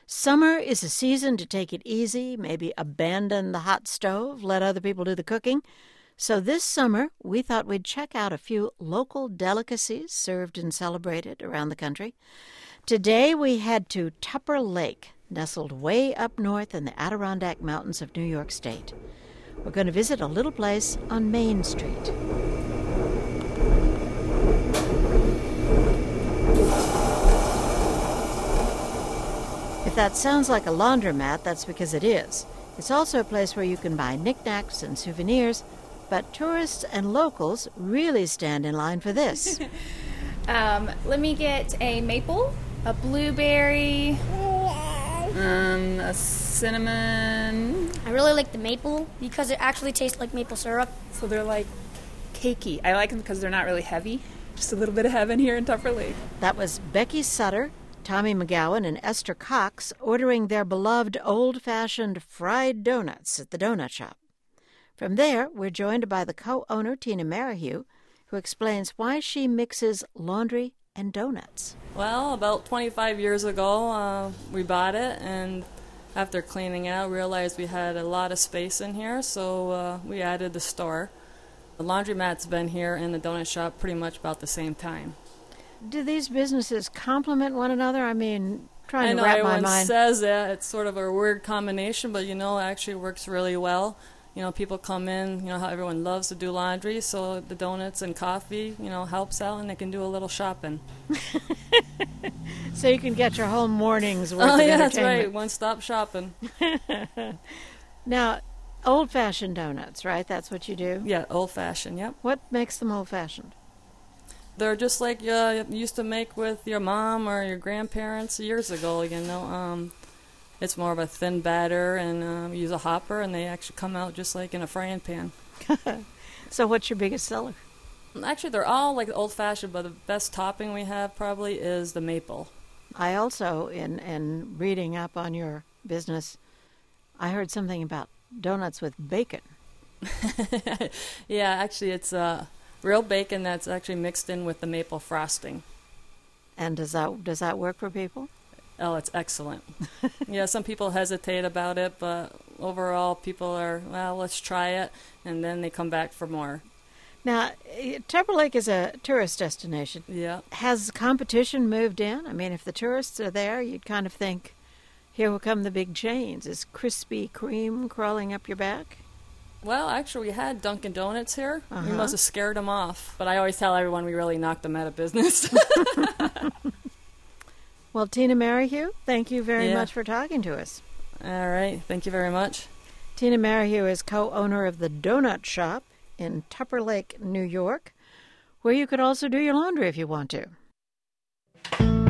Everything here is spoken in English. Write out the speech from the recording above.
Summer is a season to take it easy, maybe abandon the hot stove, let other people do the cooking. So this summer, we thought we'd check out a few local delicacies served and celebrated around the country. Today we head to Tupper Lake, nestled way up north in the Adirondack Mountains of New York State. We're going to visit a little place on Main Street. If that sounds like a laundromat, that's because it is. It's also a place where you can buy knickknacks and souvenirs, but tourists and locals really stand in line for this. Let me get a maple, a blueberry, a cinnamon. I really like the maple because it actually tastes like maple syrup. So they're like cakey. I like them because they're not really heavy. Just a little bit of heaven here in Tupper Lake. That was Becky Sutter, Tommy McGowan, and Esther Cox ordering their beloved old-fashioned fried donuts at the donut shop. From there, we're joined by the co-owner, Tina Merrihew, who explains why she mixes laundry and donuts. Well, about 25 years ago, we bought it, and after cleaning out, realized we had a lot of space in here, so we added the store. The laundromat's been here and the donut shop pretty much about the same time. Do these businesses complement one another? I mean, trying to I know wrap my everyone mind. says that. It's sort of a weird combination, but, it actually works really well. People come in, how everyone loves to do laundry, so the donuts and coffee, helps out, and they can do a little shopping. So you can get your whole morning's worth of yeah, that's entertainment. right. One-stop shopping. Now, old-fashioned donuts, right? That's what you do? Yeah, old-fashioned, yep. What makes them old-fashioned? They're just like you used to make with your mom or your grandparents years ago, It's more of a thin batter, and use a hopper, and they actually come out just like in a frying pan. So what's your biggest seller? Actually, they're all like old-fashioned, but the best topping we have probably is the maple. I also, in reading up on your business, I heard something about donuts with bacon. Yeah, actually, it's real bacon that's actually mixed in with the maple frosting. And does that work for people? Oh, it's excellent. Yeah, some people hesitate about it, but overall people are, well, let's try it, and then they come back for more. Now, Tupper Lake is a tourist destination. Yeah. Has competition moved in? I mean, if the tourists are there, you'd kind of think, here will come the big chains. Is Krispy Kreme crawling up your back? Well, actually, we had Dunkin' Donuts here. Uh-huh. We must have scared them off. But I always tell everyone we really knocked them out of business. Well, Tina Merrihew, thank you very much for talking to us. All right. Thank you very much. Tina Merrihew is co-owner of the Donut Shop in Tupper Lake, New York, where you could also do your laundry if you want to.